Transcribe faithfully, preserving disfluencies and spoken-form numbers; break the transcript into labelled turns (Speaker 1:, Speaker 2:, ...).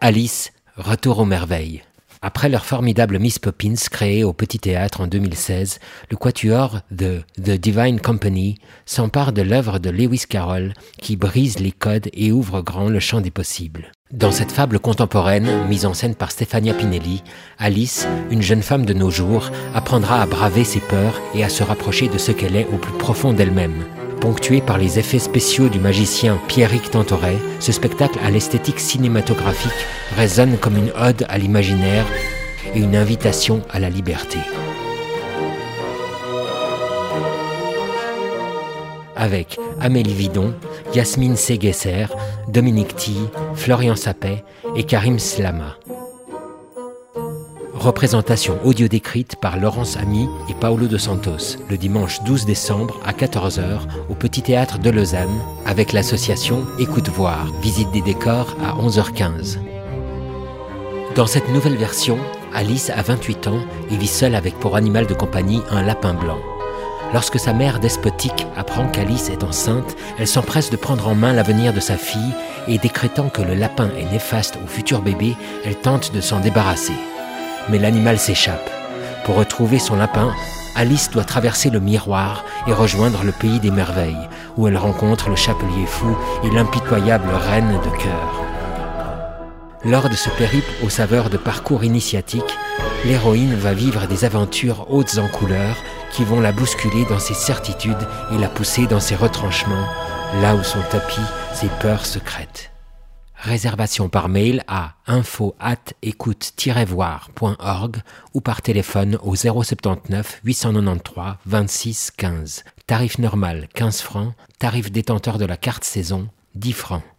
Speaker 1: Alice, retour aux merveilles. Après leur formidable Miss Poppins créée au Petit Théâtre en deux mille seize, le quatuor The, The Divine Company s'empare de l'œuvre de Lewis Carroll qui brise les codes et ouvre grand le champ des possibles. Dans cette fable contemporaine, mise en scène par Stefania Pinelli, Alice, une jeune femme de nos jours, apprendra à braver ses peurs et à se rapprocher de ce qu'elle est au plus profond d'elle-même. Ponctué par les effets spéciaux du magicien Pierrick Tantoret, ce spectacle à l'esthétique cinématographique résonne comme une ode à l'imaginaire et une invitation à la liberté. Avec Amélie Vidon, Yasmine Séguesser, Dominique Tille, Florian Sapet et Karim Slama. Représentation audio décrite par Laurence Ami et Paolo de Santos, le dimanche douze décembre à quatorze heures au Petit Théâtre de Lausanne, avec l'association Écoute Voir, visite des décors à onze heures quinze. Dans cette nouvelle version, Alice a vingt-huit ans et vit seule avec pour animal de compagnie un lapin blanc. Lorsque sa mère despotique apprend qu'Alice est enceinte, elle s'empresse de prendre en main l'avenir de sa fille et décrétant que le lapin est néfaste au futur bébé, elle tente de s'en débarrasser. Mais l'animal s'échappe. Pour retrouver son lapin, Alice doit traverser le miroir et rejoindre le pays des merveilles, où elle rencontre le chapelier fou et l'impitoyable reine de cœur. Lors de ce périple aux saveurs de parcours initiatique, l'héroïne va vivre des aventures hautes en couleurs qui vont la bousculer dans ses certitudes et la pousser dans ses retranchements, là où sont tapies ses peurs secrètes. Réservation par mail à info arobase écoute tiret voir point org ou par téléphone au zéro sept neuf huit cent quatre-vingt-treize vingt-six quinze. Tarif normal quinze francs, tarif détenteur de la carte saison dix francs.